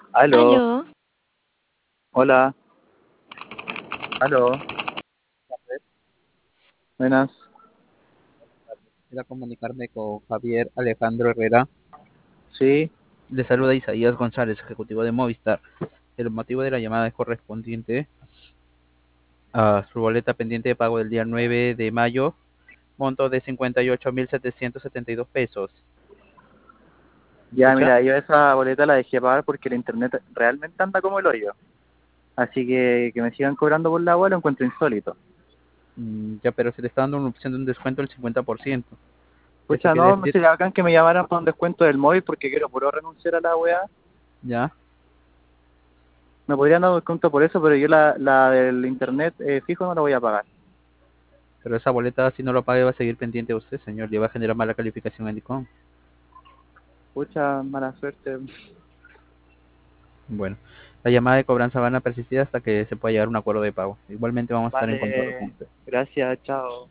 Aló, Aló, hola, aló, buenas. Quisiera comunicarme con Javier Alejandro Herrera. Sí, Le saluda Isaías González, ejecutivo de Movistar. El motivo de la llamada es correspondiente a su boleta pendiente de pago del día 9 de mayo, monto de 58.772 pesos. ¿Me ya escucha? mira, yo esa boleta la dejé pagar porque el internet realmente anda como el hoyo. Así que me sigan cobrando por la agua lo encuentro insólito. Ya, pero se le está dando una opción de un descuento del 50%. Eso Pucha, quiere no, me decir, sería bacán que me llamaran para un descuento del móvil porque quiero puro renunciar a la weá. ya, Me podrían dar un descuento por eso, pero yo la del internet fijo no la voy a pagar. pero esa boleta, si no lo pague, va a seguir pendiente de usted, señor. Le va a generar mala calificación en DICOM. Pucha, mala suerte. Bueno, la llamada de cobranza van a persistir hasta que se pueda llegar a un acuerdo de pago. Igualmente vamos a estar en contacto con Vale, usted. gracias, chao.